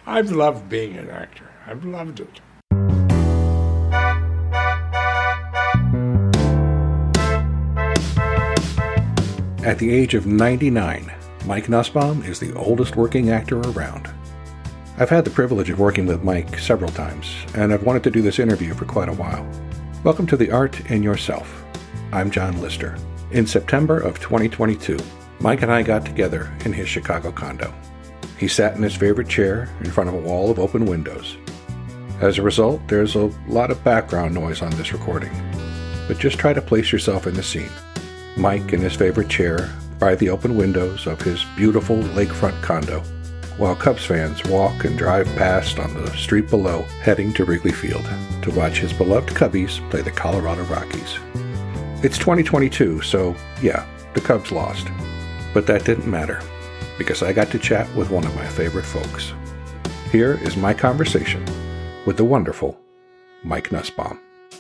I've loved being an actor. I've loved it. At the age of 99, Mike Nussbaum is the oldest working actor around. I've had the privilege of working with Mike several times, and I've wanted to do this interview for quite a while. Welcome to The Art in Yourself. I'm John Lister. In September of 2022, Mike and I got together in his Chicago condo. He sat in his favorite chair in front of a wall of open windows. As a result, there's a lot of background noise on this recording, but just try to place yourself in the scene. Mike in his favorite chair by the open windows of his beautiful lakefront condo, while Cubs fans walk and drive past on the street below, heading to Wrigley Field to watch his beloved Cubbies play the Colorado Rockies. It's 2022, so yeah, the Cubs lost. But that didn't matter, because I got to chat with one of my favorite folks. Here is my conversation with the wonderful Mike Nussbaum.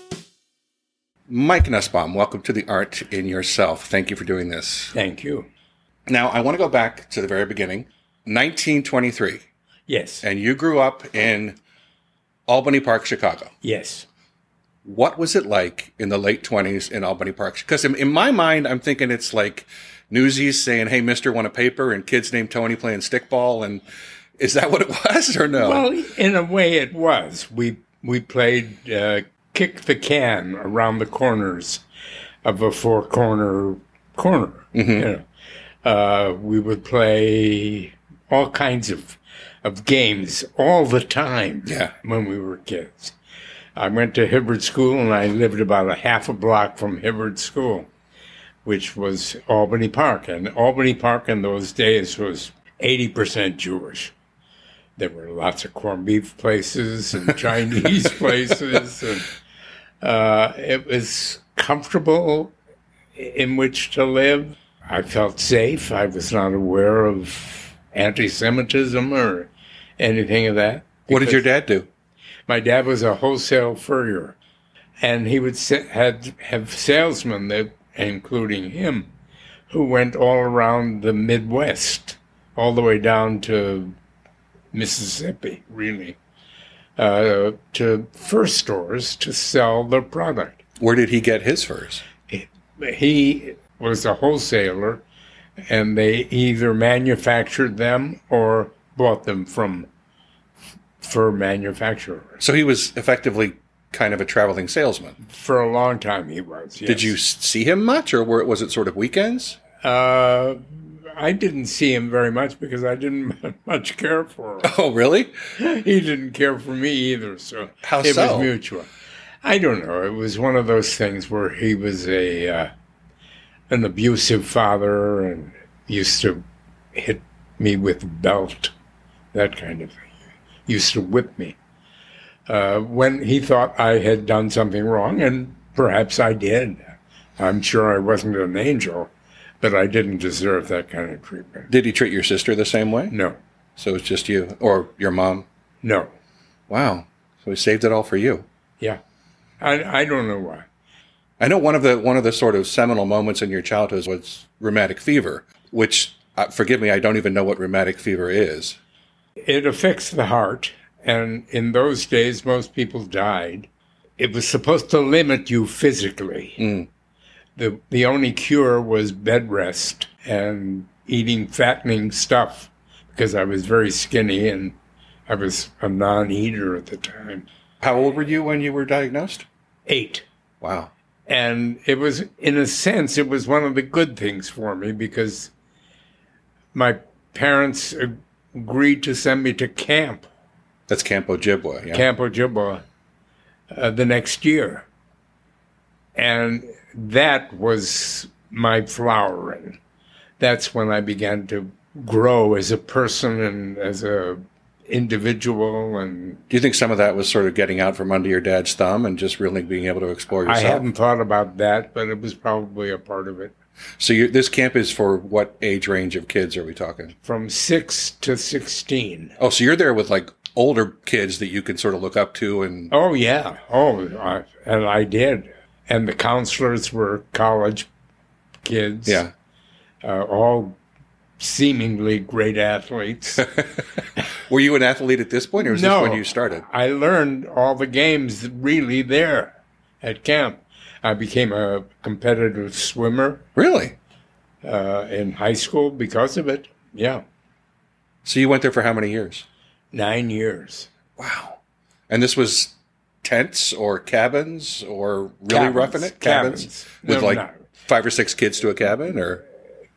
Mike Nussbaum, welcome to The Art in Yourself. Thank you for doing this. Thank you. Now, I want to go back to the very beginning. 1923. Yes. And you grew up in Albany Park, Chicago. Yes. What was it like in the late 20s in Albany Park? Because in my mind, I'm thinking it's like Newsies saying, hey, mister, want a paper? And kids named Tony playing stickball. And is that what it was or no? Well, in a way it was. We played kick the can around the corners of a four-corner corner. Mm-hmm. You know. We would play all kinds of games all the time when we were kids. I went to Hibbard School, and I lived about a half a block from Hibbard School, which was Albany Park. And Albany Park in those days was 80% Jewish. There were lots of corned beef places and Chinese places. And it was comfortable in which to live. I felt safe. I was not aware of anti-Semitism or anything of that. What did your dad do? My dad was a wholesale furrier, and he would have salesmen, that, including him, who went all around the Midwest, all the way down to Mississippi, really, to fur stores to sell the product. Where did he get his furs? He was a wholesaler, and they either manufactured them or bought them from fur manufacturers. So he was effectively kind of a traveling salesman. For a long time he was, yes. Did you see him much, or was it sort of weekends? I didn't see him very much because I didn't much care for him. Oh, really? He didn't care for me either, so How it so? was mutual. I don't know. It was one of those things where he was an abusive father and used to hit me with a belt, that kind of thing. Used to whip me when he thought I had done something wrong, and perhaps I did. I'm sure I wasn't an angel, but I didn't deserve that kind of treatment. Did he treat your sister the same way? No. So it's just you, or your mom? No. Wow. So he saved it all for you. Yeah. I don't know why. I know one of the sort of seminal moments in your childhood was rheumatic fever, which, forgive me, I don't even know what rheumatic fever is. It affects the heart, and in those days, most people died. It was supposed to limit you physically. Mm. The only cure was bed rest and eating fattening stuff, because I was very skinny and I was a non-eater at the time. How old were you when you were diagnosed? 8. Wow. And it was, in a sense, it was one of the good things for me, because my parents agreed to send me to camp. That's Camp Ojibwa, yeah. Camp Ojibwa the next year. And that was my flowering. That's when I began to grow as a person and as a individual. And do you think some of that was sort of getting out from under your dad's thumb and just really being able to explore yourself? I hadn't thought about that, but it was probably a part of it. So this camp is for what age range of kids are we talking? From 6 to 16. Oh, so you're there with like older kids that you can sort of look up to and... Oh, yeah. And I did. And the counselors were college kids. Yeah. All seemingly great athletes. Were you an athlete at this point, or was this when you started? I learned all the games really there at camp. I became a competitive swimmer. Really? In high school because of it, yeah. So you went there for how many years? 9 years. Wow. And this was tents or cabins or really roughing it? Cabins. With no, 5 or 6 kids to a cabin, or?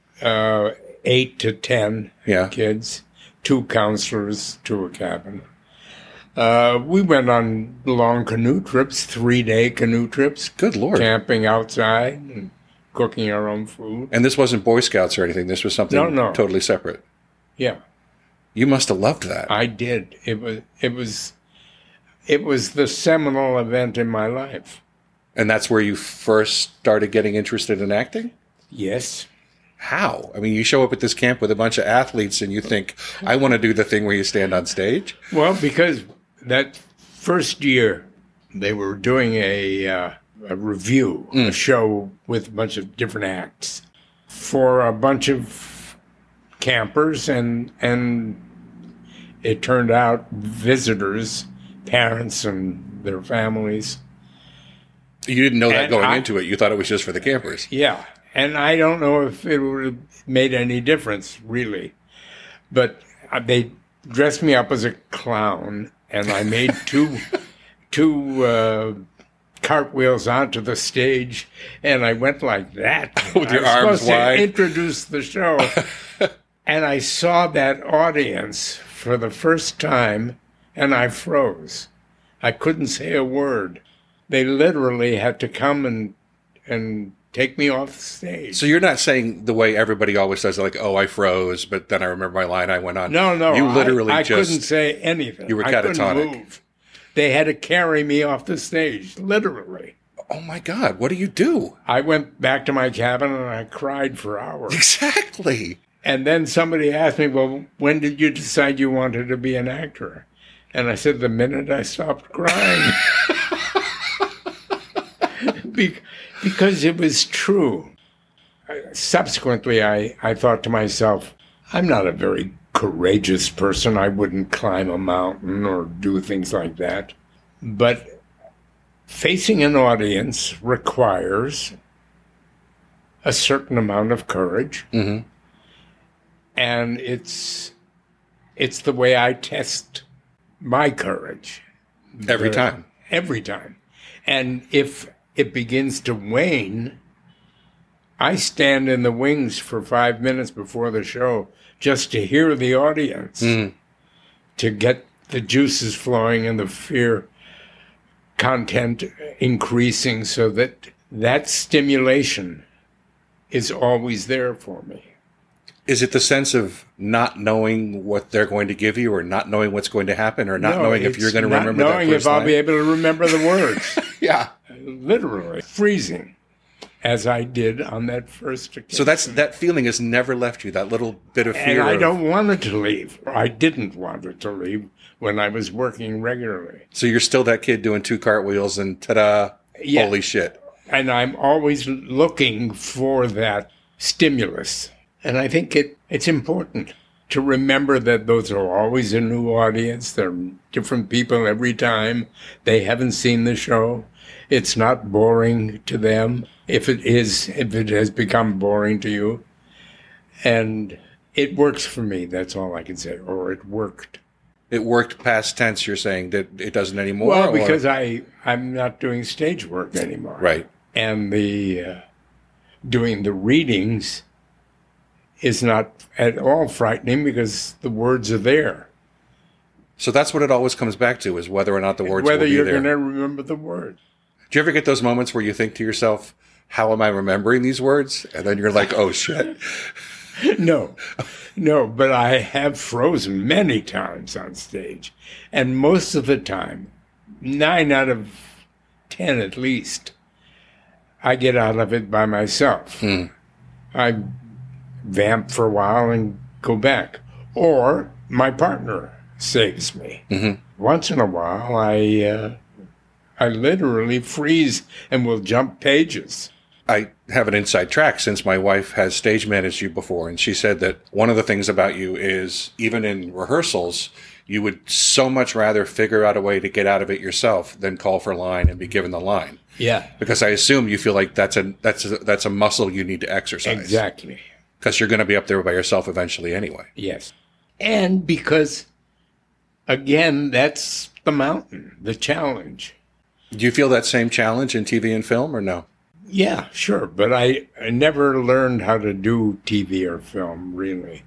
8 to 10 kids, 2 counselors to a cabin. We went on long canoe trips, 3-day canoe trips. Good Lord. Camping outside and cooking our own food. And this wasn't Boy Scouts or anything. This was something totally separate. Yeah. You must have loved that. I did. It was the seminal event in my life. And that's where you first started getting interested in acting? Yes. How? I mean, you show up at this camp with a bunch of athletes and you think, I want to do the thing where you stand on stage? Well, because that first year they were doing a review, a show with a bunch of different acts for a bunch of campers, and it turned out visitors, parents and their families. You didn't know that going into it. You thought it was just for the campers. Yeah. And I don't know if it would have made any difference, really. But they dressed me up as a clown, and I made two cartwheels onto the stage, and I went like that. With your arms wide. To introduce the show. And I saw that audience for the first time, and I froze. I couldn't say a word. They literally had to come and take me off the stage. So you're not saying the way everybody always says, like, oh, I froze, but then I remember my line, I went on. No. You literally I couldn't say anything. You were catatonic. I couldn't move. They had to carry me off the stage, literally. Oh, my God. What do you do? I went back to my cabin and I cried for hours. Exactly. And then somebody asked me, well, when did you decide you wanted to be an actor? And I said, the minute I stopped crying. Because it was true. Subsequently, I thought to myself, I'm not a very courageous person. I wouldn't climb a mountain or do things like that. But facing an audience requires a certain amount of courage. Mm-hmm. And it's the way I test my courage. Every time. Every time. And if it begins to wane, I stand in the wings for 5 minutes before the show just to hear the audience, to get the juices flowing and the fear content increasing, so that stimulation is always there for me. Is it the sense of not knowing what they're going to give you, or not knowing what's going to happen, or not knowing if you're going to remember that first line? Not knowing if I'll be able to remember the words. Yeah. Literally freezing, as I did on that first occasion. So that feeling has never left you, that little bit of fear. And I don't want it to leave. I didn't want it to leave when I was working regularly. So you're still that kid doing 2 cartwheels and ta-da, holy shit. And I'm always looking for that stimulus. And I think it's important to remember that those are always a new audience. They're different people every time. They haven't seen the show. It's not boring to them. If it has become boring to you. And it works for me. That's all I can say. Or it worked. It worked past tense, you're saying, that it doesn't anymore? Well, because I'm not doing stage work anymore. Right. And the doing the readings is not at all frightening because the words are there. So that's what it always comes back to, is whether or not the words will be there. Whether you're going to remember the words. Do you ever get those moments where you think to yourself, how am I remembering these words? And then you're like, oh, shit. No, but I have frozen many times on stage. And most of the time, 9 out of 10 at least, I get out of it by myself. I vamp for a while and go back. Or my partner saves me. Mm-hmm. Once in a while, I literally freeze and will jump pages. I have an inside track since my wife has stage managed you before, and she said that one of the things about you is even in rehearsals, you would so much rather figure out a way to get out of it yourself than call for a line and be given the line. Yeah. Because I assume you feel like that's a muscle you need to exercise. Exactly. Because you're going to be up there by yourself eventually anyway. Yes. And because, again, that's the mountain, the challenge. Do you feel that same challenge in TV and film or no? Yeah, sure. But I never learned how to do TV or film, really.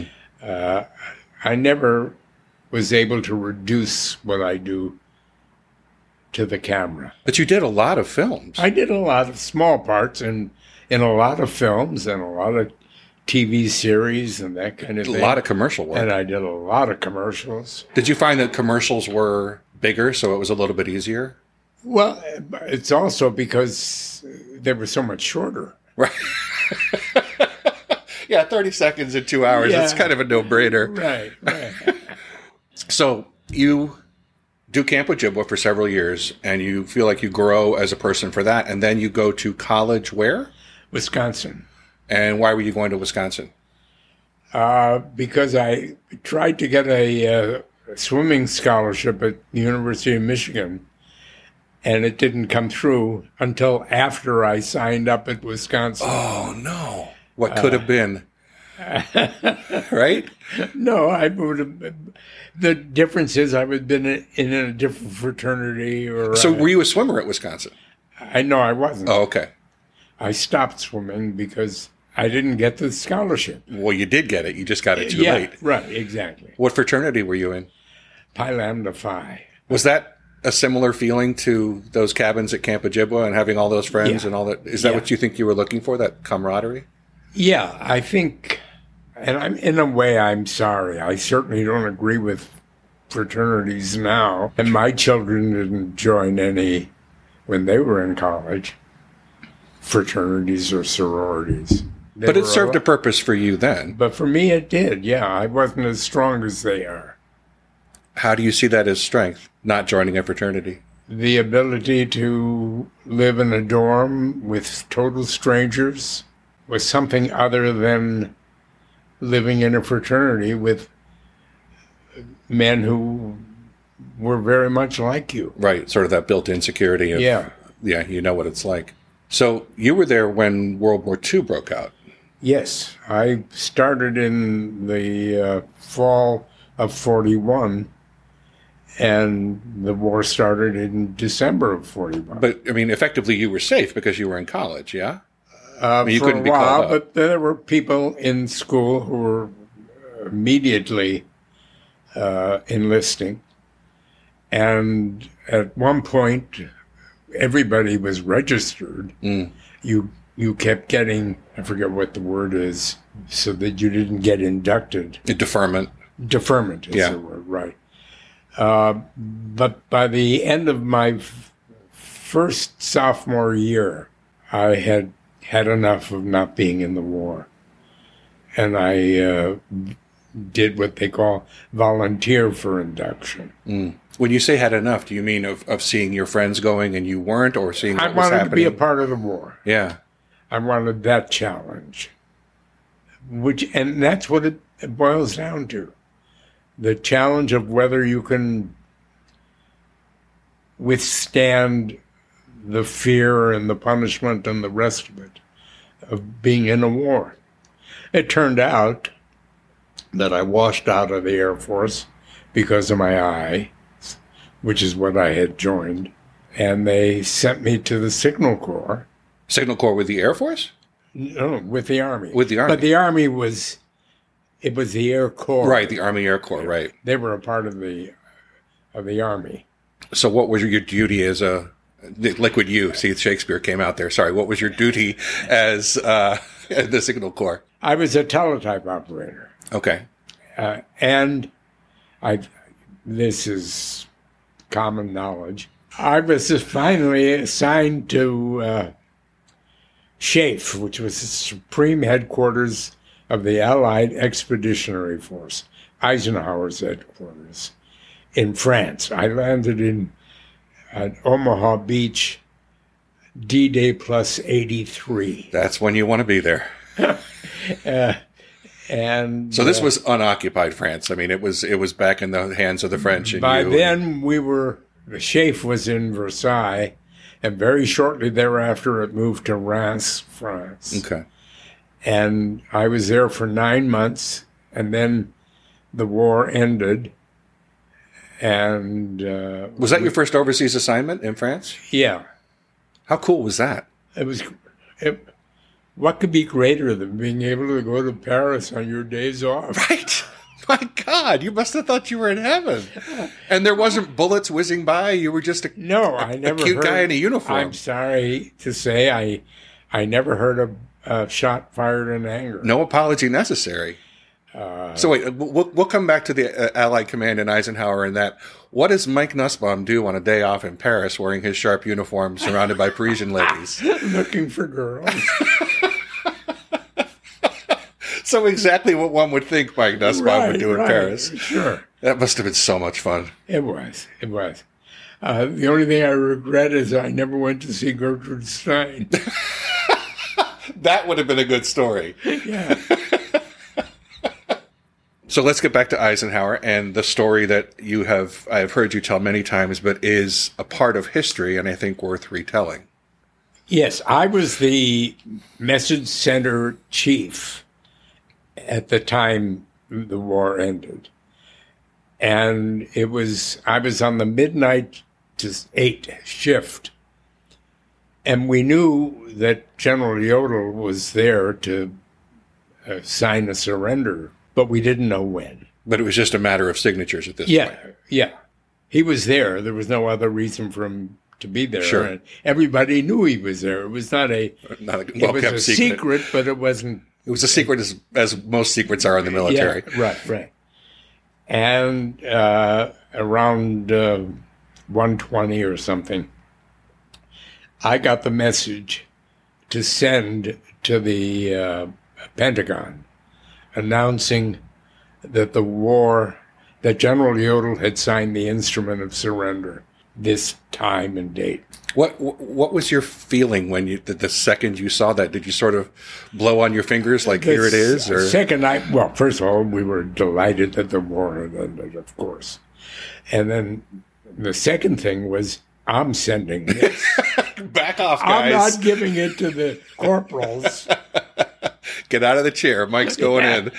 I never was able to reduce what I do to the camera. But you did a lot of films. I did a lot of small parts in a lot of films and a lot of TV series and that kind of thing. A lot of commercial work. And I did a lot of commercials. Did you find that commercials were bigger, so it was a little bit easier? Well, it's also because they were so much shorter. Right. Yeah, 30 seconds in 2 hours. It's kind of a no-brainer. Right. So you do Camp Ojibwa for several years, and you feel like you grow as a person for that, and then you go to college where? Wisconsin. And why were you going to Wisconsin? Because I tried to get a swimming scholarship at the University of Michigan, and it didn't come through until after I signed up at Wisconsin. Oh, no. What could have been? Right? No, I would have. The difference is I would have been in a different fraternity. So were you a swimmer at Wisconsin? I wasn't. Oh, okay. I stopped swimming because I didn't get the scholarship. Well, you did get it. You just got it too late. Right, exactly. What fraternity were you in? Pi Lambda Phi. Was that a similar feeling to those cabins at Camp Ojibwa and having all those friends and all that? Is that what you think you were looking for, that camaraderie? Yeah, I think, and in a way, I'm sorry. I certainly don't agree with fraternities now. And my children didn't join any when they were in college, fraternities or sororities. But it served a purpose for you then. But for me, it did, yeah. I wasn't as strong as they are. How do you see that as strength, not joining a fraternity? The ability to live in a dorm with total strangers was something other than living in a fraternity with men who were very much like you. Right, sort of that built-in security of, yeah, you know what it's like. So you were there when World War II broke out. Yes, I started in the fall of 41, and the war started in December of 41. But, I mean, effectively you were safe because you were in college, yeah? You for couldn't a while, but there were people in school who were immediately enlisting. And at one point, everybody was registered. You kept getting, I forget what the word is, so that you didn't get inducted. Deferment. Deferment is the word, right. But by the end of my first sophomore year, I had enough of not being in the war. And I did what they call volunteer for induction. When you say had enough, do you mean of seeing your friends going and you weren't, or seeing what was happening? I wanted to be a part of the war. Yeah. I wanted that challenge. And that's what it boils down to. The challenge of whether you can withstand the fear and the punishment and the rest of it, of being in a war. It turned out that I washed out of the Air Force because of my eye, which is what I had joined, and they sent me to the Signal Corps. Signal Corps with the Air Force? No, with the Army. With the Army. But the Army was the Air Corps. Right, the Army Air Corps, right. They were a part of the Army. So what was your duty as Liquid U, see, Shakespeare came out there. Sorry, what was your duty as the Signal Corps? I was a teletype operator. Okay. And this is common knowledge. I was finally assigned to SHAEF, which was the supreme headquarters of the Allied Expeditionary Force, Eisenhower's headquarters, in France. I landed at Omaha Beach D-Day plus 83. That's when you want to be there. And so this was unoccupied France. I mean, it was back in the hands of the French. And by then, the Chaif was in Versailles, and very shortly thereafter, it moved to Reims, France. Okay. And I was there for 9 months, and then the war ended. And was that your first overseas assignment in France? Yeah. How cool was that? What could be greater than being able to go to Paris on your days off? Right. My God, you must have thought you were in heaven. And there wasn't bullets whizzing by. You were just a cute guy in a uniform. I'm sorry to say, I never heard a shot fired in anger. No apology necessary. So wait, we'll come back to the Allied command in Eisenhower and that. What does Mike Nussbaum do on a day off in Paris wearing his sharp uniform surrounded by Parisian ladies? Looking for girls. So exactly what one would think Mike Nussbaum would do in Paris. Sure. That must have been so much fun. It was. The only thing I regret is I never went to see Gertrude Stein. That would have been a good story. Yeah. So let's get back to Eisenhower and the story that I have heard you tell many times, but is a part of history and I think worth retelling. Yes, I was the message center chief at the time the war ended. And I was on the midnight to 8 shift. And we knew that General Jodl was there to sign a surrender, but we didn't know when. But it was just a matter of signatures at this point. Yeah. He was there. There was no other reason for him to be there. Sure. And everybody knew he was there. It was not a well-kept secret, but it wasn't. It was a secret as most secrets are in the military. Yeah, right. And around 1:20 or something, I got the message to send to the Pentagon announcing that that General Jodl had signed the instrument of surrender this time and date. What was your feeling when the second you saw that? Did you sort of blow on your fingers like here it is? Or? First of all, we were delighted that the war had ended, of course. And then the second thing was, I'm sending this. Back off, guys. I'm not giving it to the corporals. Get out of the chair. Mike's going in.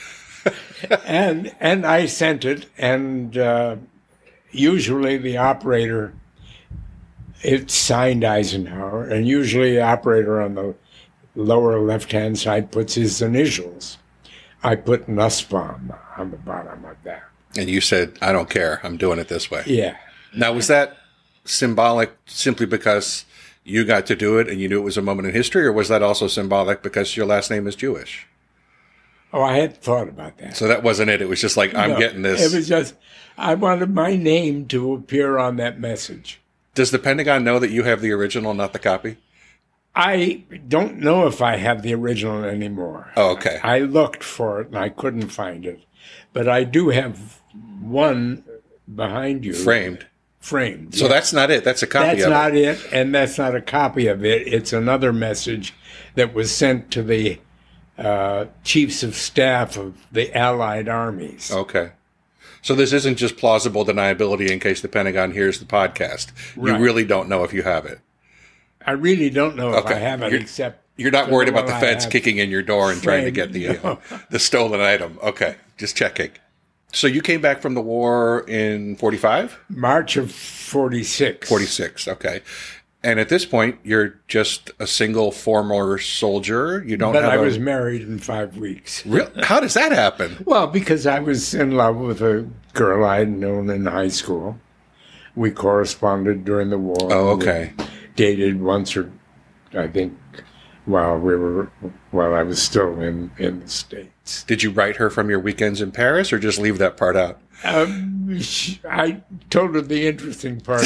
And I sent it, and usually the operator, it signed Eisenhower, and usually the operator on the lower left-hand side puts his initials. I put Nussbaum on the bottom of that. And you said, I don't care. I'm doing it this way. Yeah. Now, was that symbolic simply because you got to do it and you knew it was a moment in history, or was that also symbolic because your last name is Jewish? Oh, I had thought about that. So that wasn't it. It was just like, I'm getting this. It was just, I wanted my name to appear on that message. Does the Pentagon know that you have the original, not the copy? I don't know if I have the original anymore. Oh, okay. I looked for it and I couldn't find it. But I do have one behind you. Framed. So that's not it. That's a copy of it. That's not it, and that's not a copy of it. It's another message that was sent to the chiefs of staff of the Allied armies. Okay. So this isn't just plausible deniability in case the Pentagon hears the podcast. Right. You really don't know if you have it. I really don't know if I have it, except... You're not worried about the feds kicking in your door and trying to get no. the stolen item. Okay, just checking. So you came back from the war in 45? March of 46. 46, okay. And at this point, you're just a single former soldier. You don't. But I was married in 5 weeks. Really? How does that happen? Well, because I was in love with a girl I had known in high school. We corresponded during the war. Oh, okay. We dated once, or I think, while I was still in the States. Did you write her from your weekends in Paris, or just leave that part out? I told her the interesting part.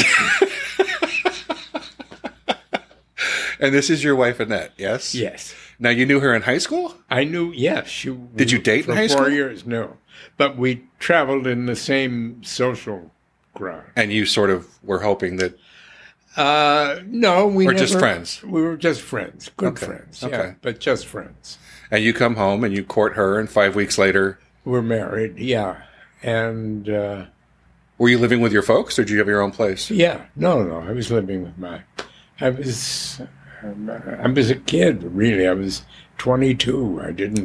And this is your wife, Annette, yes? Yes. Now, you knew her in high school? I knew, yes. Did you date in high school? For 4 years, no. But we traveled in the same social crowd. And you sort of were hoping that... No, we or never, just friends. We were just friends, good Okay. friends. Okay. Yeah, but just friends. And you come home and you court her, and 5 weeks later, We're married. Yeah, and were you living with your folks, or did you have your own place? yeah, no. I was living with I was a kid. Really, I was 22.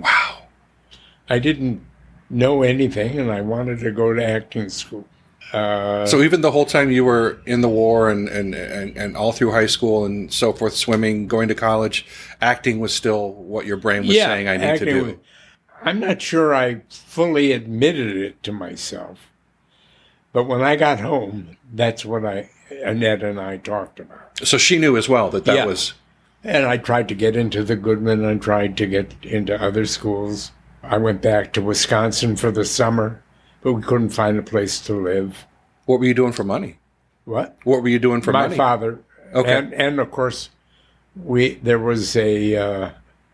I didn't know anything, and I wanted to go to acting school. So even the whole time you were in the war and all through high school and so forth, swimming, going to college, acting was still what your brain was saying I need to do. I'm not sure I fully admitted it to myself. But when I got home, that's what Annette and I talked about. So she knew as well that was... And I tried to get into the Goodman and tried to get into other schools. I went back to Wisconsin for the summer, but we couldn't find a place to live. What were you doing for money? What? What were you doing for money? My father. Okay. And of course, there was a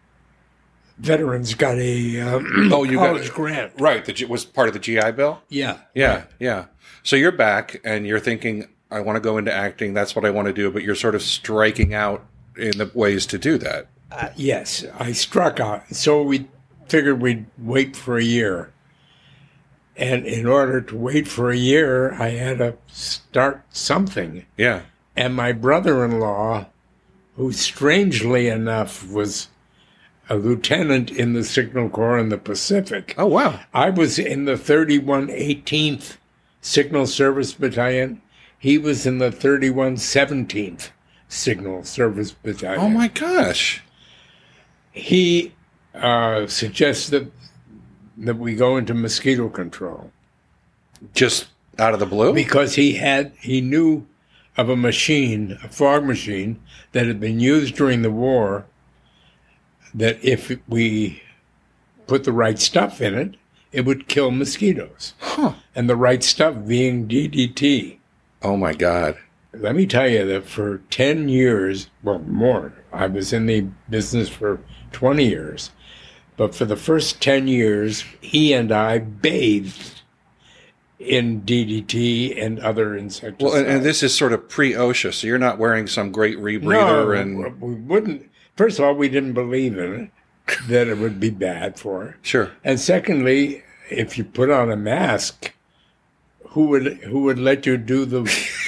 veterans got a college grant. Right, that was part of the GI Bill? Yeah. Yeah. So you're back and you're thinking, I want to go into acting, that's what I want to do, but you're sort of striking out in the ways to do that. Yes, I struck out. So we figured we'd wait for a year. And in order to wait for a year, I had to start something. Yeah. And my brother-in-law, who strangely enough was a lieutenant in the Signal Corps in the Pacific. Oh, wow. I was in the 3118th Signal Service Battalion. He was in the 3117th Signal Service Battalion. Oh, my gosh. He suggested that we go into mosquito control. Just out of the blue? Because he knew of a machine, a fog machine, that had been used during the war, that if we put the right stuff in it, it would kill mosquitoes. Huh. And the right stuff being DDT. Oh, my God. Let me tell you that for 10 years, well, more, I was in the business for 20 years. But for the first 10 years, he and I bathed in DDT and other insecticides. Well, and this is sort of pre-OSHA, so you're not wearing some great rebreather. No, we wouldn't. First of all, we didn't believe in it, that it would be bad for it. Sure. And secondly, if you put on a mask, who would let you do the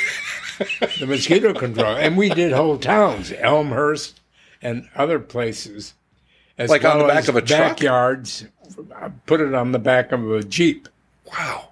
mosquito control? And we did whole towns, Elmhurst and other places. Like on the back of a truck? Backyards, put it on the back of a Jeep. Wow.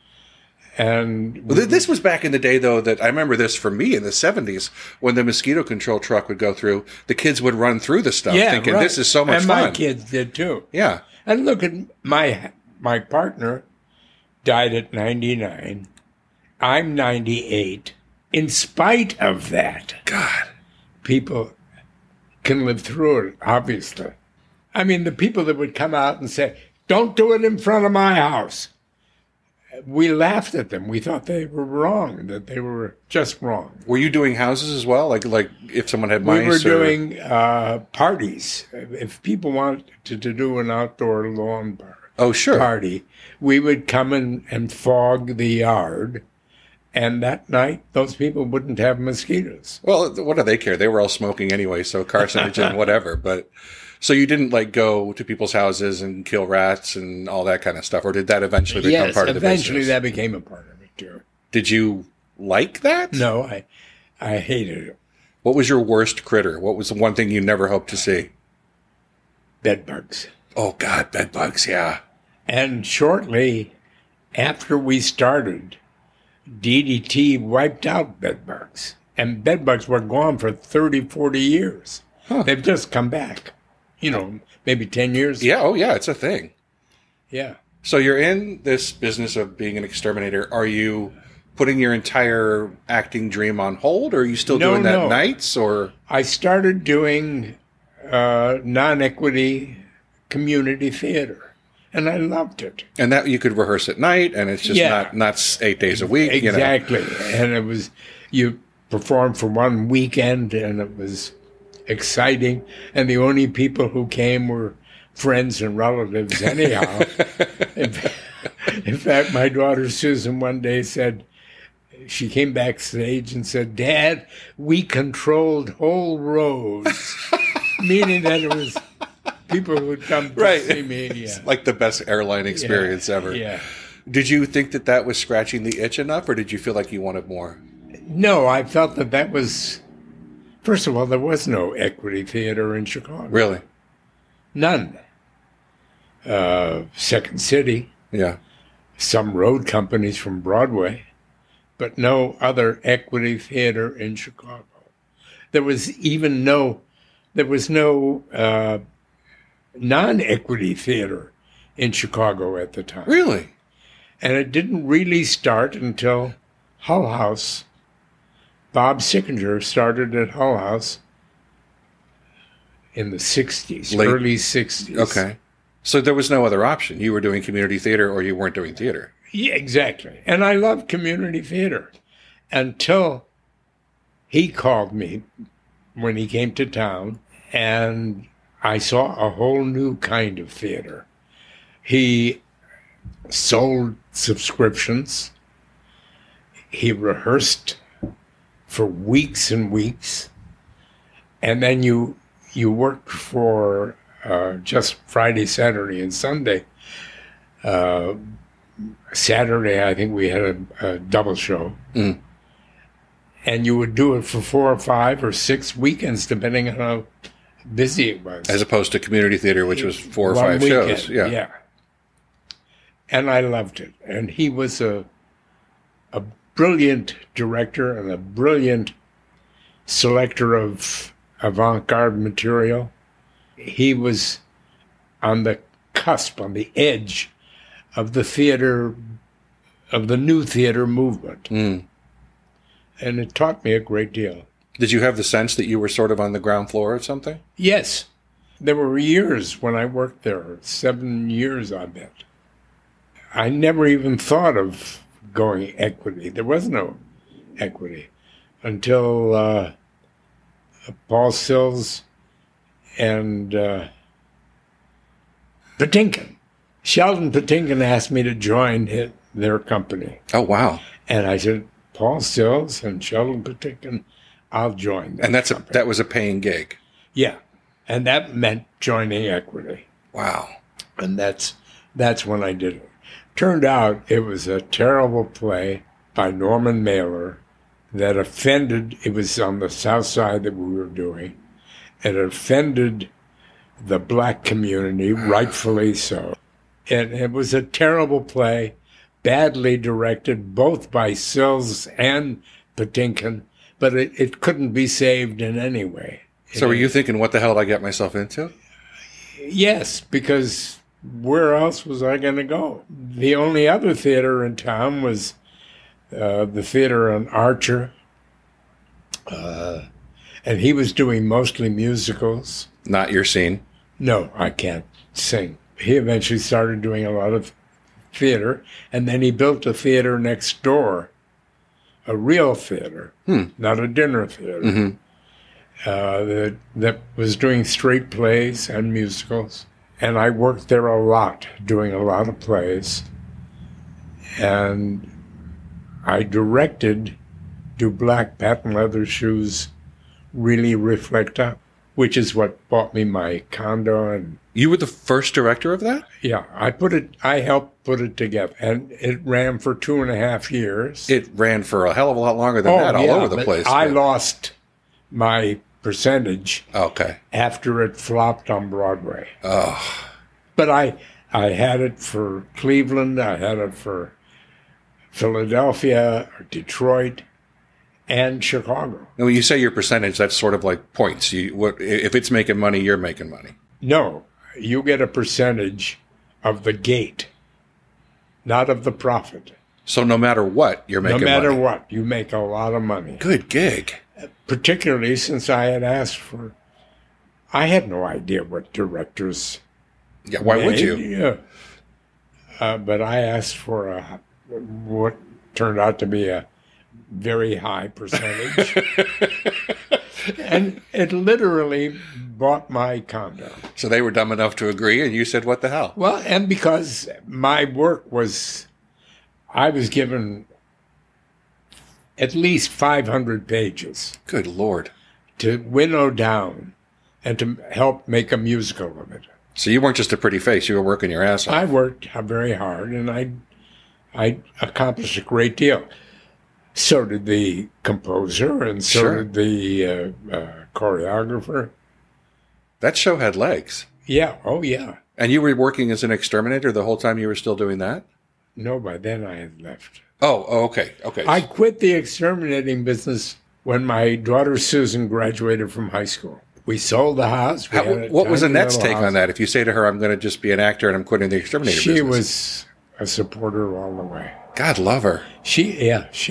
And this was back in the day, though, that I remember this for me in the 70s when the mosquito control truck would go through, the kids would run through the stuff thinking, right. This is so much fun. And my kids did, too. Yeah. And look at my partner died at 99. I'm 98. In spite of that, God, people can live through it, obviously. I mean, the people that would come out and say, don't do it in front of my house. We laughed at them. We thought they were wrong, that they were just wrong. Were you doing houses as well? Like if someone had mice? We were doing parties. If people wanted to do an outdoor lawn party, we would come and fog the yard. And that night, those people wouldn't have mosquitoes. Well, what do they care? They were all smoking anyway, so carcinogen, whatever. But so you didn't go to people's houses and kill rats and all that kind of stuff, or did that eventually become part of the business? Eventually that became a part of it too. Did you like that? No, I hated it. What was your worst critter? What was the one thing you never hoped to see? Bedbugs. Oh God, bedbugs, yeah. And shortly after we started, DDT wiped out bedbugs. And bedbugs were gone for 30, 40 years. Huh. They've just come back. Maybe 10 years. Yeah, oh yeah, it's a thing. Yeah. So you're in this business of being an exterminator. Are you putting your entire acting dream on hold, or are you still doing that nights? Or I started doing non-equity community theater, and I loved it. And that you could rehearse at night, and it's just not 8 days a week. Exactly. And it was, you performed for one weekend, and it was exciting. And the only people who came were friends and relatives anyhow. In fact, my daughter Susan one day said, she came backstage and said, "Dad, we controlled whole rows," meaning that it was people who would come to see me. Yeah. It's like the best airline experience ever. Yeah. Did you think that was scratching the itch enough, or did you feel like you wanted more? No, I felt that was, first of all, there was no Equity Theater in Chicago. Really? None. Second City. Yeah. Some road companies from Broadway, but no other Equity Theater in Chicago. There was no non-Equity Theater in Chicago at the time. Really? And it didn't really start until Hull House. Bob Sickinger started at Hull House in the 60s, early 60s. Okay. So there was no other option. You were doing community theater or you weren't doing theater. Yeah, exactly. And I loved community theater until he called me when he came to town, and I saw a whole new kind of theater. He sold subscriptions. He rehearsed for weeks and weeks. And then you worked for just Friday, Saturday, and Sunday. Saturday, I think we had a double show. Mm. And you would do it for 4 or 5 or 6 weekends, depending on how busy it was. As opposed to community theater, which was 4 or 5 shows. Yeah. And I loved it. And he was a brilliant director and a brilliant selector of avant-garde material. He was on the cusp, on the edge of the theater, of the new theater movement. Mm. And it taught me a great deal. Did you have the sense that you were sort of on the ground floor of something? Yes. There were years when I worked there, 7 years, I bet. I never even thought of going Equity. There was no Equity until Paul Sills and Patinkin. Sheldon Patinkin asked me to join their company. Oh, wow. And I said, Paul Sills and Sheldon Patinkin, I'll join them. And that was a paying gig? Yeah. And that meant joining Equity. Wow. And that's when I did it. Turned out it was a terrible play by Norman Mailer that offended, it was on the South Side that we were doing, it offended the black community, rightfully so. And it was a terrible play, badly directed, both by Sills and Patinkin, but it couldn't be saved in any way. So were you thinking, what the hell did I get myself into? Yes, because where else was I going to go? The only other theater in town was the theater on Archer, and he was doing mostly musicals. Not your scene? No, I can't sing. He eventually started doing a lot of theater, and then he built a theater next door, a real theater, not a dinner theater, that was doing straight plays and musicals. And I worked there a lot, doing a lot of plays. And I directed Do Black Patent Leather Shoes Really Reflect Up, which is what bought me my condo. And you were the first director of that? Yeah, I helped put it together. And it ran for 2.5 years. It ran for a hell of a lot longer than that, all over the place. I lost my percentage after it flopped on Broadway. Oh. But I had it for Cleveland, I had it for Philadelphia, or Detroit, and Chicago. Now, when you say your percentage, that's sort of like points. If it's making money, you're making money. No, you get a percentage of the gate, not of the profit. So no matter what, you're making money. No matter what, you make a lot of money. Good gig. Particularly since I had asked for... I had no idea what directors... Yeah, why would you? Yeah. But I asked for what turned out to be a very high percentage. And it literally bought my condo. So they were dumb enough to agree, and you said, what the hell? Well, and because my work was... I was given at least 500 pages. Good Lord. To winnow down and to help make a musical of it. So you weren't just a pretty face, you were working your ass off. I worked very hard, and I accomplished a great deal. So did the composer, and so did the choreographer. That show had legs. Yeah, oh yeah. And you were working as an exterminator the whole time you were still doing that? No, by then I had left. Oh, okay. I quit the exterminating business when my daughter Susan graduated from high school. We sold the house. What was Annette's take on that? If you say to her, I'm going to just be an actor and I'm quitting the exterminator business. She was a supporter all the way. God love her. She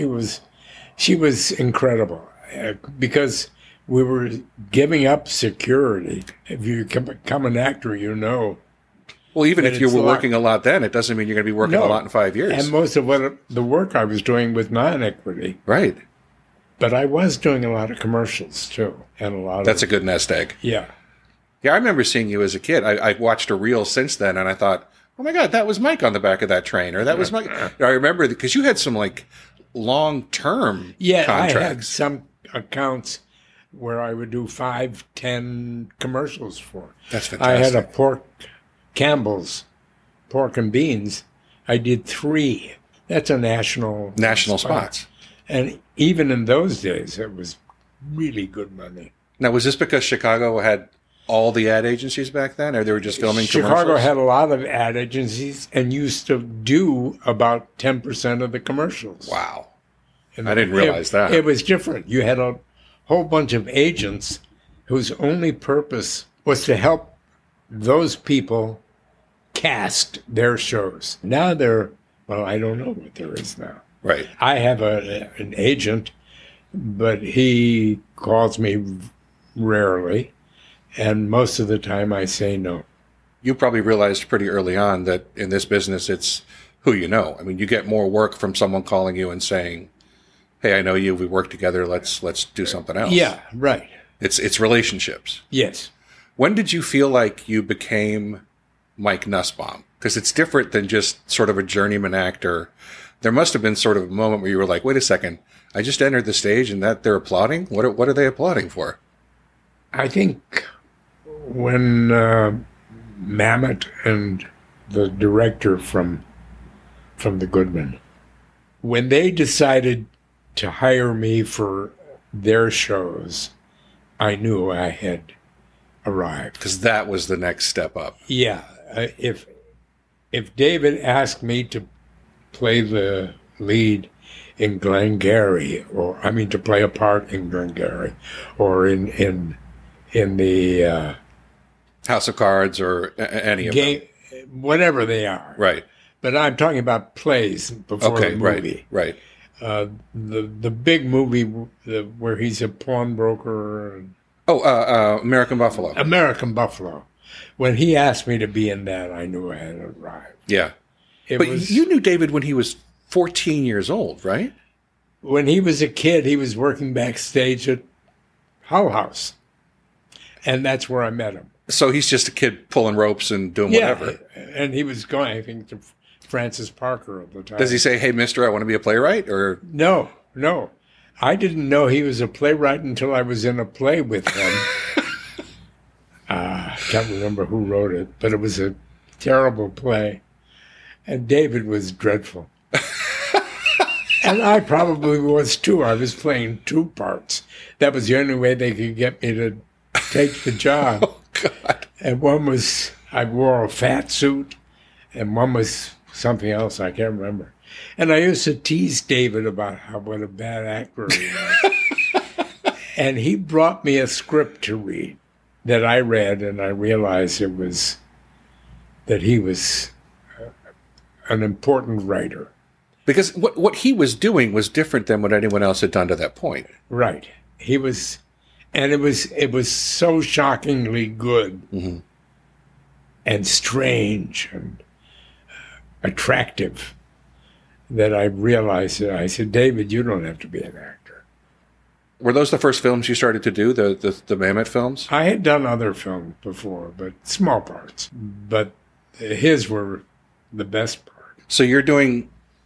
was incredible because we were giving up security. If you become an actor, you know. Well, even if you were working a lot then, it doesn't mean you're going to be working a lot in 5 years. And most of the work I was doing was non-equity. Right. But I was doing a lot of commercials, too. That's a good nest egg. Yeah. Yeah, I remember seeing you as a kid. I watched a reel since then, and I thought, oh, my God, that was Mike on the back of that train. Or that was Mike. I remember, because you had some, long-term contracts. I had some accounts where I would do 5, 10 commercials for. That's fantastic. I had a Campbell's pork and beans. I did 3. That's a national spots. And even in those days, it was really good money. Now, was this because Chicago had all the ad agencies back then, or they were just filming Chicago commercials? had a lot of ad agencies and used to do about 10% of the commercials. Wow. And I didn't realize that. It was different. You had a whole bunch of agents whose only purpose was to help those people cast their shows. Now I don't know what there is now. Right. I have an agent, but he calls me rarely, and most of the time I say no. You probably realized pretty early on that in this business, it's who you know. I mean, you get more work from someone calling you and saying, hey, I know you, we work together, let's do something else. Yeah, right. It's relationships. Yes. When did you feel like you became Mike Nussbaum? Because it's different than just sort of a journeyman actor. There must have been sort of a moment where you were like, wait a second, I just entered the stage and that they're applauding? What are they applauding for? I think when Mamet and the director from The Goodman, when they decided to hire me for their shows, I knew I had arrived. Because that was the next step up. Yeah. If David asked me to play the lead in Glengarry, to play a part in Glengarry, or in the House of Cards, or any of them, whatever they are. Right. But I'm talking about plays before the movie. Right. The big movie where he's a pawnbroker. American Buffalo. American Buffalo. When he asked me to be in that, I knew I had arrived. Yeah. You knew David when he was 14 years old, right? When he was a kid, he was working backstage at Hull House. And that's where I met him. So he's just a kid pulling ropes and doing whatever. And he was going, I think, to Francis Parker at the time. Does he say, hey, mister, I want to be a playwright? Or No. I didn't know he was a playwright until I was in a play with him. I can't remember who wrote it, but it was a terrible play. And David was dreadful. And I probably was too. I was playing 2 parts. That was the only way they could get me to take the job. Oh, God. And one was, I wore a fat suit, and one was something else, I can't remember. And I used to tease David about what a bad actor he was. And he brought me a script to read that I read, and I realized that he was an important writer. Because what he was doing was different than what anyone else had done to that point. Right. He was, and it was so shockingly good and strange and attractive that I realized that I said, David, you don't have to be an actor. Were those the first films you started to do, the Mamet films? I had done other films before, but small parts. But his were the best part. So you're doing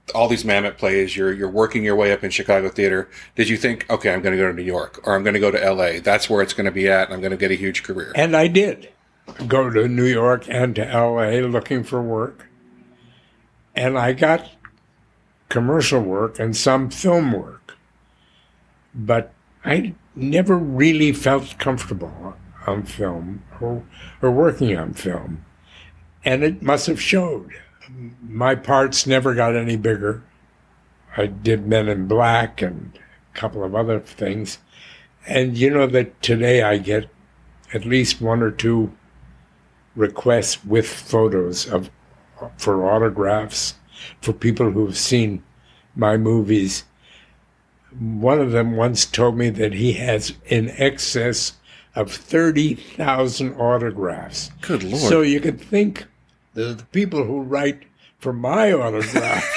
all these Mammoth plays, you're working your way up in Chicago theater. Did you think, okay, I'm going to go to New York or I'm going to go to LA? That's where it's going to be at, and I'm going to get a huge career. And I did go to New York and to LA looking for work. And I got commercial work and some film work. But I never really felt comfortable on film or working on film. And it must have showed. My parts never got any bigger. I did Men in Black and a couple of other things. And you know that today I get at least one or two requests with photos for autographs for people who've seen my movies. One of them once told me that he has in excess of 30,000 autographs. Good Lord. So you could think the people who write for my autograph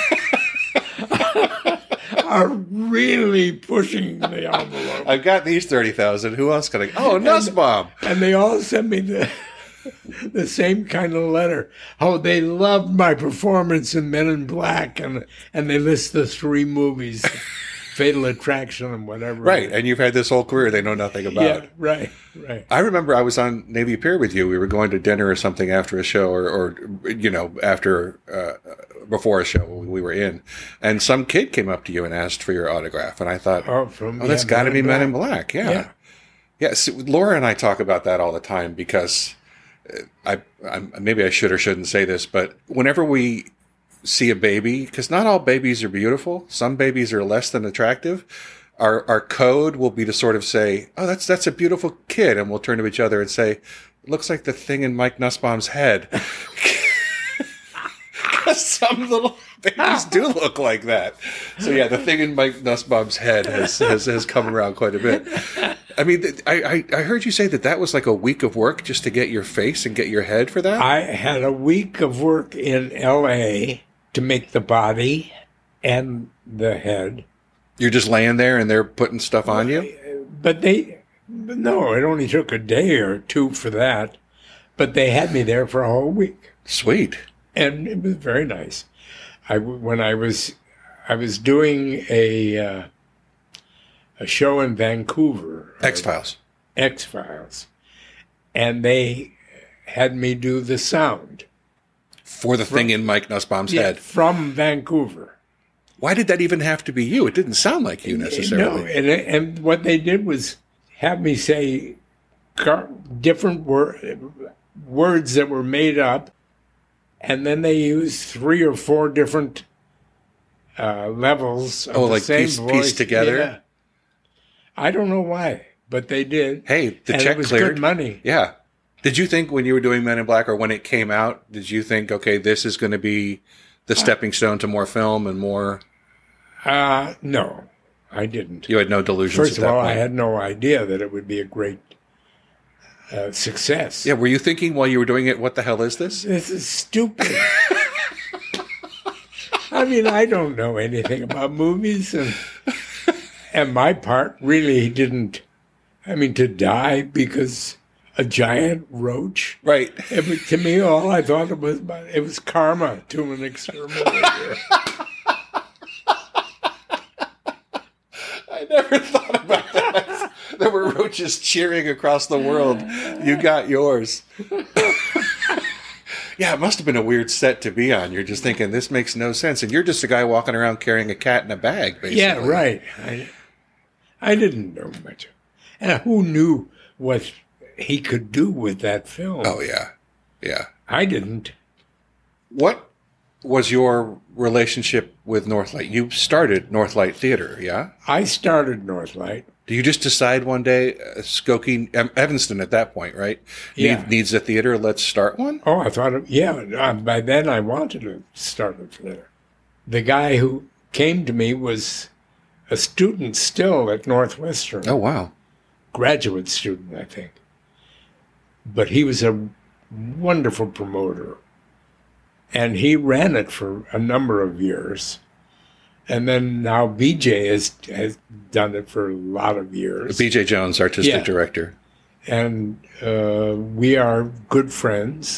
are really pushing the envelope. I've got these 30,000. Who else can I? Oh, Nussbaum. And they all sent me the same kind of letter. Oh, they loved my performance in Men in Black, and they list the 3 movies, Fatal Attraction and whatever. Right, and you've had this whole career they know nothing about. Yeah, right. I remember I was on Navy Pier with you. We were going to dinner or something after a show, or after before a show we were in, and some kid came up to you and asked for your autograph, and I thought, that's got to be Men in Black. Yeah. So Laura and I talk about that all the time because I maybe I should or shouldn't say this, but whenever we see a baby, because not all babies are beautiful, some babies are less than attractive. Our code will be to sort of say, "Oh, that's a beautiful kid," and we'll turn to each other and say, "It looks like the thing in Mike Nussbaum's head." Because some little babies do look like that. So yeah, the thing in Mike Nussbaum's head has come around quite a bit. I mean, I heard you say that was like a week of work just to get your face and get your head for that? I had a week of work in L.A. to make the body and the head. You're just laying there and they're putting stuff on you? But no, it only took a day or two for that. But they had me there for a whole week. Sweet. And it was very nice. I was doing a show in Vancouver. X-Files. And they had me do the sound. For the thing in Mike Nussbaum's head. From Vancouver. Why did that even have to be you? It didn't sound like you necessarily. No, and what they did was have me say different words that were made up, and then they used 3 or 4 different levels of the same voice. Pieced together? Yeah. I don't know why, but they did. Hey, the check it was cleared. Good money. Yeah. Did you think when you were doing Men in Black or when it came out, did you think, okay, this is going to be the stepping stone to more film and more? No, I didn't. You had no delusions First at that of all, point. I had no idea that it would be a great success. Yeah, were you thinking while you were doing it, what the hell is this? This is stupid. I mean, I don't know anything about movies, and my part really didn't. I mean, to die because a giant roach. Right. To me, all I thought it was karma to an exterminator. I never thought about that. There were roaches cheering across the world. You got yours. Yeah, it must have been a weird set to be on. You're just thinking, this makes no sense. And you're just a guy walking around carrying a cat in a bag, basically. Yeah, right. I didn't know much. And who knew what he could do with that film? Oh, yeah. Yeah. I didn't. What was your relationship with Northlight? You started Northlight Theater, yeah? I started Northlight. Do you just decide one day, Skokie, Evanston at that point, right? Yeah. Needs a theater, let's start one? Oh, I thought, by then I wanted to start a theater. The guy who came to me was a student still at Northwestern. Oh, wow. Graduate student, I think. But he was a wonderful promoter. And he ran it for a number of years. And then now BJ has done it for a lot of years. BJ Jones, artistic director. And we are good friends.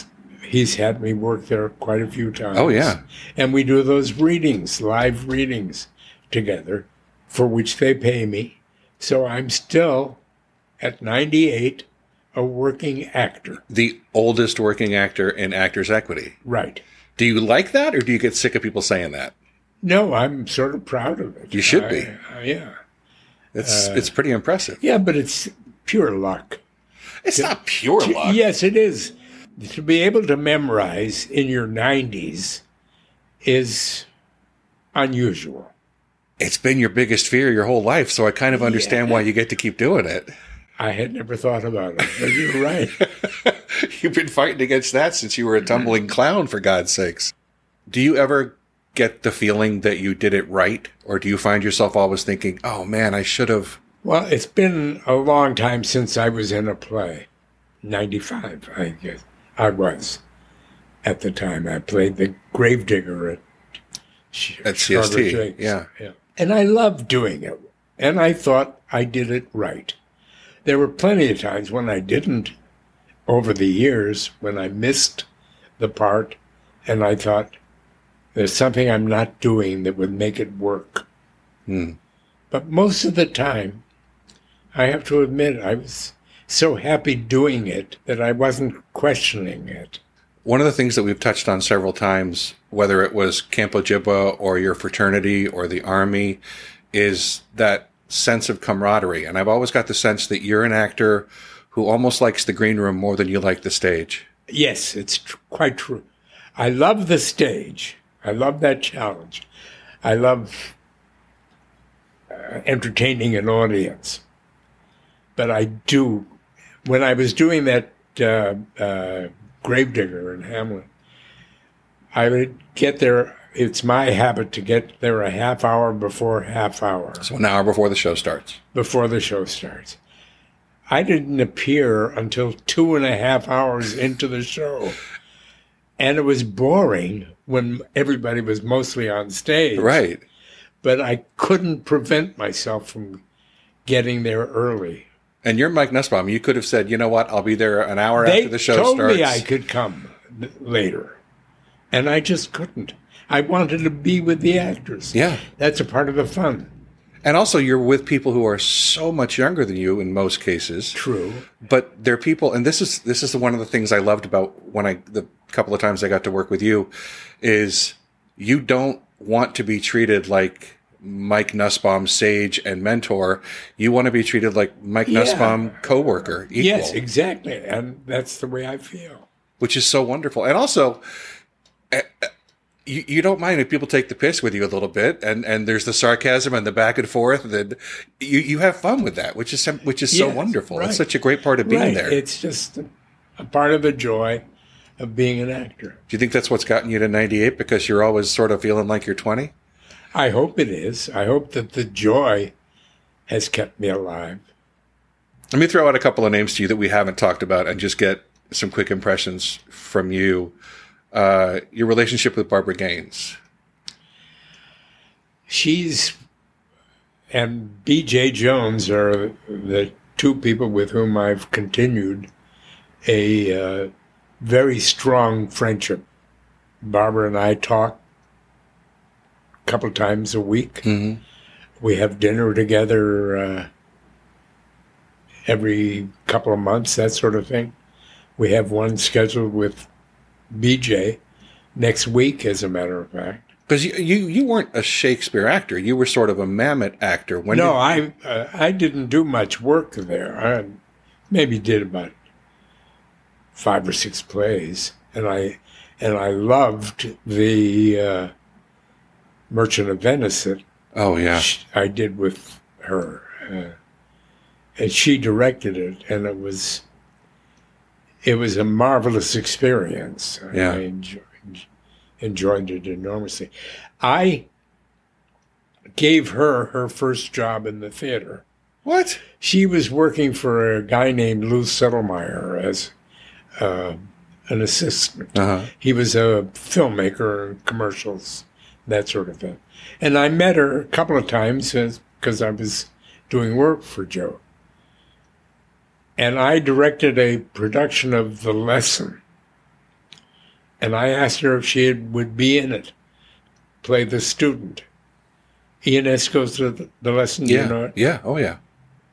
He's had me work there quite a few times. Oh, yeah. And we do those readings, live readings together, for which they pay me. So I'm still, at 98, a working actor. The oldest working actor in Actors Equity. Right. Do you like that, or do you get sick of people saying that? No, I'm sort of proud of it. You should be. Yeah. It's pretty impressive. Yeah, but it's pure luck. It's not pure luck. Yes, it is. To be able to memorize in your 90s is unusual. It's been your biggest fear your whole life, so I kind of understand why you get to keep doing it. I had never thought about it, but you're right. You've been fighting against that since you were a tumbling clown, for God's sakes. Do you ever get the feeling that you did it right? Or do you find yourself always thinking, oh man, I should have... Well, it's been a long time since I was in a play. 95, I guess. I was at the time. I played the gravedigger at CST. Yeah. And I loved doing it. And I thought I did it right. There were plenty of times when I didn't over the years, when I missed the part, and I thought, there's something I'm not doing that would make it work. But most of the time, I have to admit, I was so happy doing it that I wasn't questioning it. One of the things that we've touched on several times, whether it was Campo Jibba or your fraternity or the Army, is that sense of camaraderie. And I've always got the sense that you're an actor who almost likes the green room more than you like the stage. Yes, it's quite true. I love the stage. I love that challenge. I love entertaining an audience. But I do, when I was doing that Gravedigger in Hamlet, I would get there. It's my habit to get there a half hour before half hour. So an hour before the show starts. Before the show starts. I didn't appear until 2.5 hours into the show. And it was boring when everybody was mostly on stage. Right. But I couldn't prevent myself from getting there early. And you're Mike Nussbaum. You could have said, you know what, I'll be there an hour after the show starts. They told me I could come later. And I just couldn't. I wanted to be with the actors. Yeah. That's a part of the fun. And also, you're with people who are so much younger than you in most cases. True. But they're people, and this is one of the things I loved about the couple of times I got to work with you, is you don't want to be treated like Mike Nussbaum, sage and mentor. You want to be treated like Mike Nussbaum, coworker, equal. Yes, exactly. And that's the way I feel. Which is so wonderful. And also, you don't mind if people take the piss with you a little bit, and there's the sarcasm and the back and forth, and you have fun with that, which is so wonderful. Right. It's such a great part of being there. It's just a part of the joy of being an actor. Do you think that's what's gotten you to 98, because you're always sort of feeling like you're 20? I hope it is. I hope that the joy has kept me alive. Let me throw out a couple of names to you that we haven't talked about and just get some quick impressions from you. Your relationship with Barbara Gaines. She's and B.J. Jones are the two people with whom I've continued a very strong friendship. Barbara and I talk a couple times a week. Mm-hmm. We have dinner together every couple of months, that sort of thing. We have one scheduled with BJ next week, as a matter of fact. Because you weren't a Shakespeare actor. You were sort of a Mamet actor. I didn't do much work there. I maybe did about 5 or 6 plays. And I loved the Merchant of Venice that I did with her. And she directed it, and it was a marvelous experience. Yeah. I enjoyed it enormously. I gave her first job in the theater. What? She was working for a guy named Lou Settlemeyer as an assistant. Uh-huh. He was a filmmaker and commercials, that sort of thing. And I met her a couple of times because I was doing work for Joe. And I directed a production of The Lesson And I asked her if she would be in it, play the student. E&S goes to the lesson, Yeah. you know it? Yeah. Oh, yeah.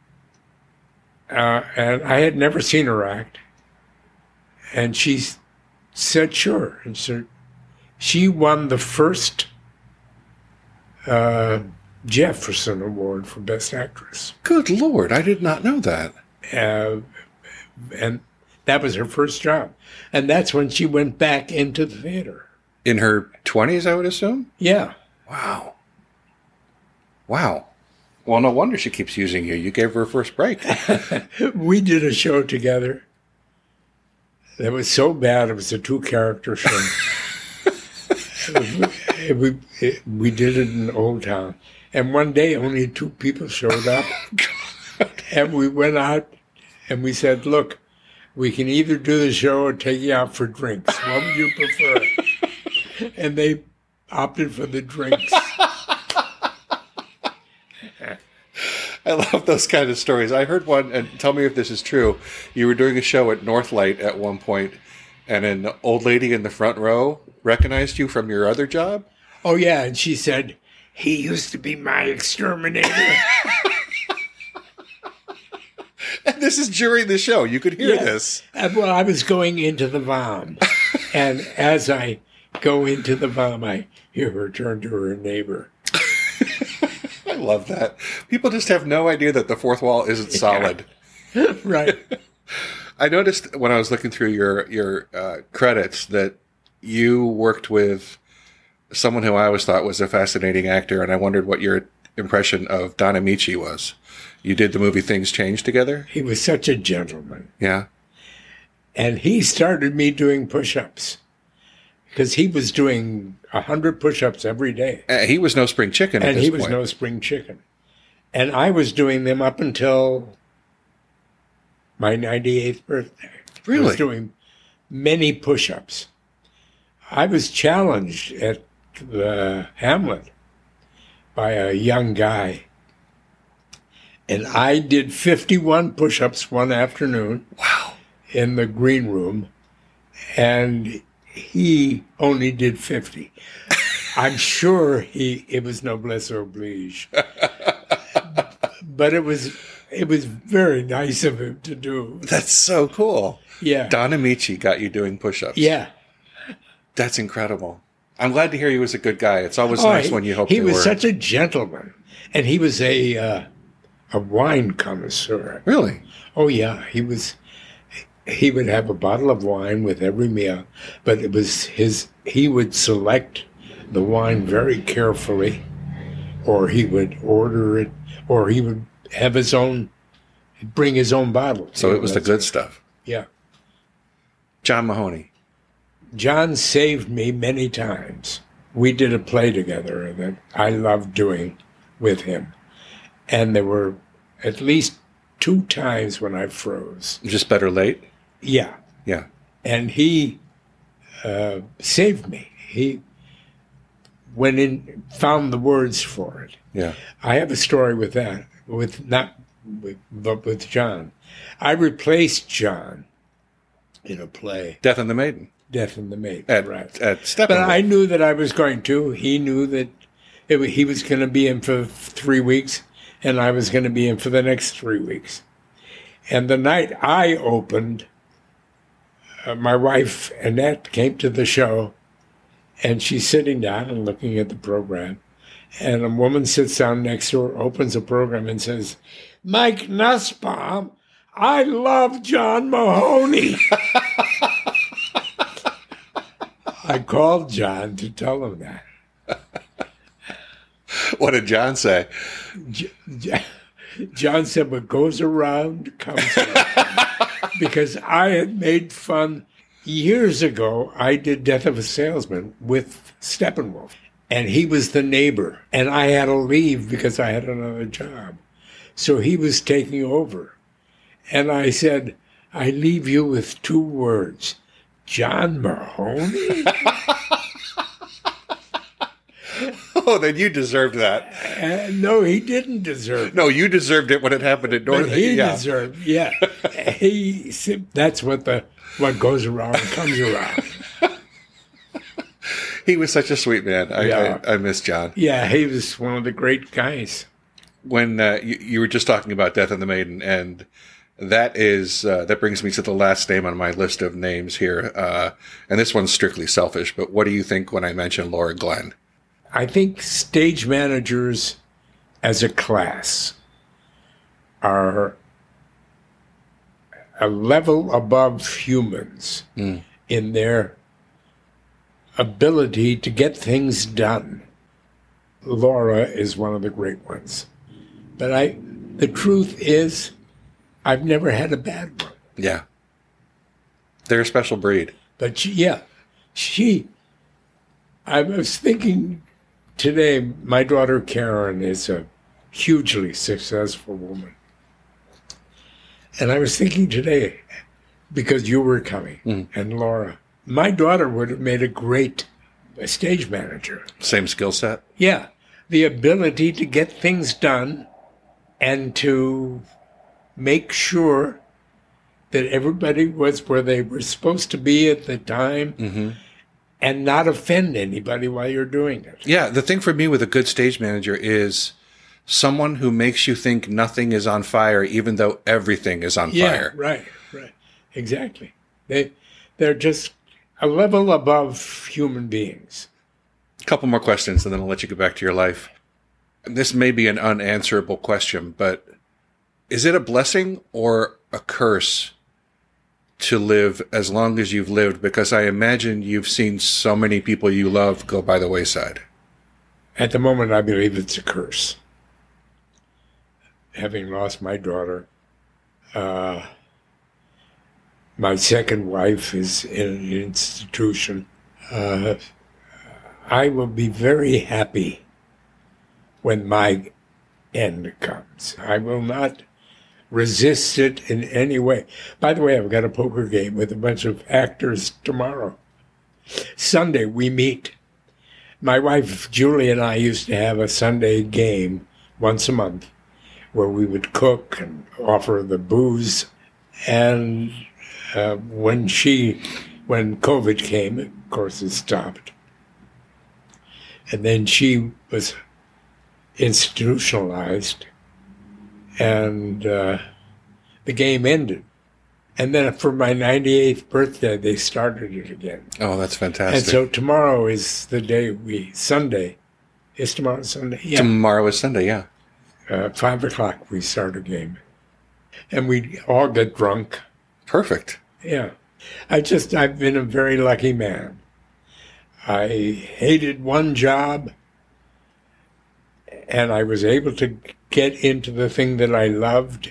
And I had never seen her act. And she said, sure. And so she won the first Jefferson Award for Best Actress. Good Lord. I did not know that. And that was her first job. And that's when she went back into the theater. In her 20s, I would assume? Yeah. Wow. Wow. Well, no wonder she keeps using you. You gave her her first break. We did a show together that was so bad it was a 2-character show. We did it in Old Town. And one day only 2 people showed up. And we went out and we said, look, we can either do the show or take you out for drinks. What would you prefer? And they opted for the drinks. I love those kind of stories. I heard one, and tell me if this is true. You were doing a show at Northlight at one point, and an old lady in the front row recognized you from your other job? Oh, yeah. And she said, he used to be my exterminator. And this is during the show. You could hear this. Well, I was going into the vom. And as I go into the vom, I hear her turn to her neighbor. I love that. People just have no idea that the fourth wall isn't solid. Right. I noticed when I was looking through your credits that you worked with someone who I always thought was a fascinating actor, and I wondered what your impression of Don Amici was. You did the movie Things Change together? He was such a gentleman. Yeah. And he started me doing push-ups because he was doing 100 push-ups every day. He was no spring chicken at this point. And he was no spring chicken. And I was doing them up until my 98th birthday. Really? I was doing many push-ups. I was challenged at the Hamlet by a young guy. And I did 51 push-ups one afternoon. Wow. In the green room. And he only did 50. I'm sure it was noblesse oblige. But it was very nice of him to do. That's so cool. Yeah. Don Amici got you doing push-ups. Yeah. That's incredible. I'm glad to hear he was a good guy. It's always nice when you hope he they was were. such a gentleman. And he was a wine connoisseur. Really? Oh, yeah. He would have a bottle of wine with every meal, but it was he would select the wine very carefully, or he would order it, or he would have bring his own bottle. So it was the good stuff. Yeah. John Mahoney. John saved me many times. We did a play together that I loved doing with him. And there were at least 2 times when I froze. Just better late? Yeah. Yeah. And he saved me. He went in, found the words for it. Yeah. I have a story with that, but with John. I replaced John in a play. Death and the Maiden. Death and the Maiden, right. At Steppenwolf. But I knew that I was going to. He knew that he was going to be in for 3 weeks, and I was going to be in for the next 3 weeks. And the night I opened, my wife, Annette, came to the show, and she's sitting down and looking at the program. And a woman sits down next to her, opens the program, and says, Mike Nussbaum, I love John Mahoney. I called John to tell him that. What did John say? John said, what goes around comes around. Because I had made fun. Years ago, I did Death of a Salesman with Steppenwolf. And he was the neighbor. And I had to leave because I had another job. So he was taking over. And I said, I leave you with 2 words. John Mahoney? Oh, then you deserved that. No, he didn't deserve it. No, you deserved it when it happened at North. But he deserved, yeah. That's what goes around comes around. He was such a sweet man. I miss John. Yeah, he was one of the great guys. When you were just talking about Death of the Maiden, and that brings me to the last name on my list of names here. And this one's strictly selfish, but what do you think when I mention Laura Glenn? I think stage managers as a class are a level above humans in their ability to get things done. Laura is one of the great ones. But the truth is, I've never had a bad one. Yeah. They're a special breed. But I was thinking today, my daughter Karen is a hugely successful woman. And I was thinking today, because you were coming, and Laura, my daughter would have made a great stage manager. Same skill set? Yeah. The ability to get things done and to make sure that everybody was where they were supposed to be at the time and not offend anybody while you're doing it. Yeah, the thing for me with a good stage manager is someone who makes you think nothing is on fire even though everything is on fire. Right. Exactly. They're just a level above human beings. A couple more questions and then I'll let you get back to your life. This may be an unanswerable question, but is it a blessing or a curse to live as long as you've lived? Because I imagine you've seen so many people you love go by the wayside. At the moment, I believe it's a curse. Having lost my daughter, my second wife is in an institution. I will be very happy when my end comes. I will not resist it in any way. By the way, I've got a poker game with a bunch of actors tomorrow. Sunday, we meet. My wife, Julie, and I used to have a Sunday game once a month where we would cook and offer the booze. And when COVID came, of course, it stopped. And then she was institutionalized, and the game ended. And then for my 98th birthday, they started it again. Oh, that's fantastic. And so tomorrow is the day Sunday. Is tomorrow Sunday? Yeah. Tomorrow is Sunday, yeah. 5 o'clock we start a game. And we all get drunk. Perfect. Yeah. I've been a very lucky man. I hated one job, and I was able to get into the thing that I loved.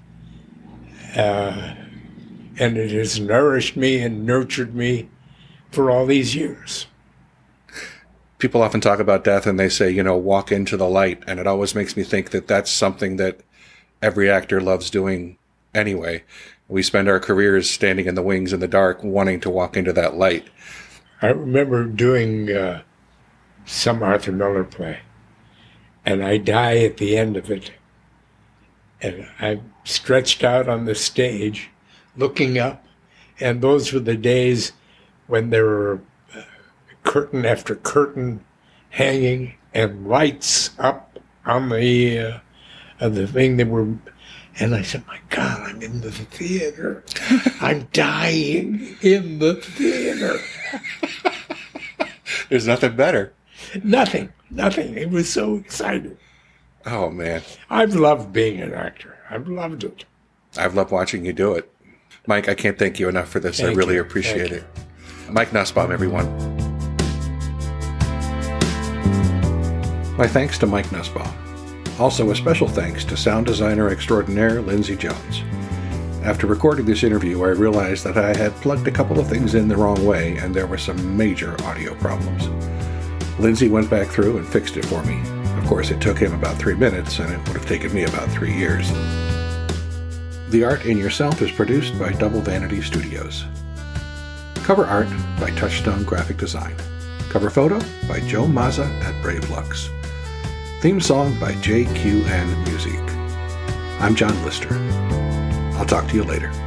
And it has nourished me and nurtured me for all these years. People often talk about death and they say, walk into the light. And it always makes me think that that's something that every actor loves doing anyway. We spend our careers standing in the wings in the dark, wanting to walk into that light. I remember doing some Arthur Miller play, and I die at the end of it. And I'm stretched out on the stage, looking up, and those were the days when there were curtain after curtain hanging and lights up on the thing that were. And I said, my God, I'm in the theater. I'm dying in the theater. There's nothing better. Nothing. It was so exciting. Oh, man. I've loved being an actor. I've loved it. I've loved watching you do it. Mike, I can't thank you enough for this. I really appreciate it. Mike Nussbaum, everyone. My thanks to Mike Nussbaum. Also, a special thanks to sound designer extraordinaire Lindsay Jones. After recording this interview, I realized that I had plugged a couple of things in the wrong way, and there were some major audio problems. Lindsay went back through and fixed it for me. Of course, it took him about 3 minutes, and it would have taken me about 3 years. The Art in Yourself is produced by Double Vanity Studios. Cover art by Touchstone Graphic Design. Cover photo by Joe Mazza at Brave Lux. Theme song by JQN Music. I'm John Lister. I'll talk to you later.